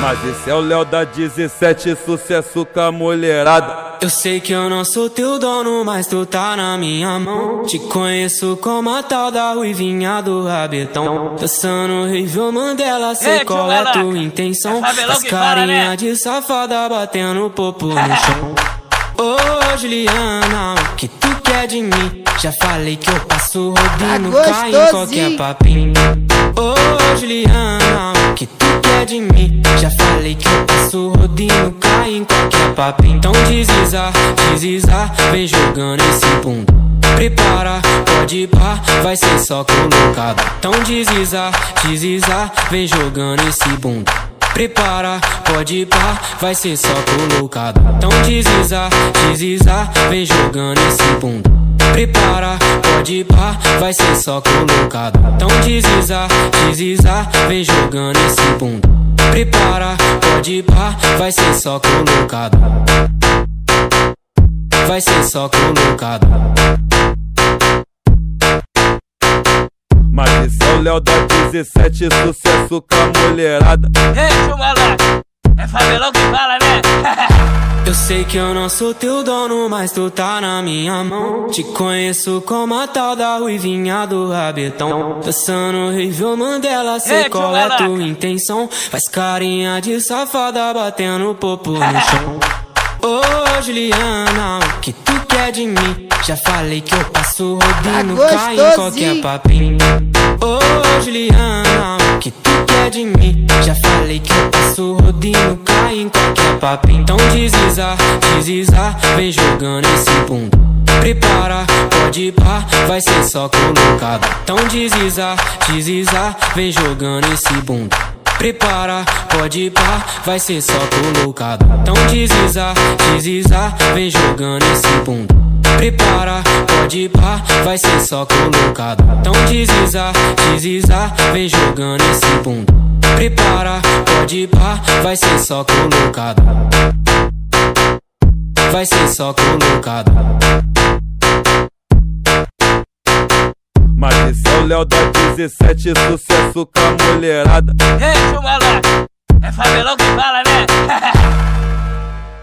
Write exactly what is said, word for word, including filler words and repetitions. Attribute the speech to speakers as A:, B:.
A: Mas esse é o Léo da dezessete, sucesso com a mulherada.
B: Eu sei que eu não sou teu dono, mas tu tá na minha mão. Te conheço como a tal da ruivinha do rabetão. Dançando Rivel Mandela, sei qual é tua intenção. Faz carinha de safada, batendo popo no chão. Ô Juliana, o que tu quer de mim? Já falei que eu passo rodinho, cai em qualquer papinho. Ô Juliana, o que tu quer de mim? Já falei que eu passo rodinho, cai em qualquer papinho. Então desliza, desliza, vem jogando esse bunda. Prepara, pode ir pá, vai ser só colocado. Então desliza, desliza, vem jogando esse bunda. Prepara, pode ir pá, vai ser só colocado. Então desliza, desliza, vem jogando esse bunda. Prepara, pode ir pá, vai ser só colocado. Então desliza, desliza, vem jogando esse bunda. Prepara, pode ir pá, vai ser só colocado. Vai ser só colocado.
A: Mas esse é o Léo da dezessete, sucesso com a mulherada.
C: Ei, chumalá, é favelão que fala, né?
B: Eu sei que eu não sou teu dono, mas tu tá na minha mão. Te conheço como a tal da ruivinha do rabetão. Dançando Rivel Mandela, sei
C: Ei,
B: qual é tua intenção. Faz carinha de safada, batendo popo no chão. Ô Juliana, o que tu quer de mim? Já falei que eu passo rodinho, cai em qualquer papinho. Ô Juliana, o que tu quer de mim? Já falei que eu passo rodinho, cai em qualquer papinho. Então desliza, desliza, vem jogando esse bunda. Prepara, pode ir pá, vai ser só colocado. Então desliza, desliza, vem jogando esse bunda. Prepara, pode ir pá, vai ser só colocado. Então desliza, desliza, vem jogando esse bunda. Prepara, pode ir pá, vai ser só colocado. Então desliza, desliza, vem jogando esse bunda. Prepara, pode ir pá, vai ser só colocado. Vai ser só colocado.
A: Mas esse é o Léo da dezessete, sucesso com a mulherada.
C: Ei, chumalá, é favelão que fala, né?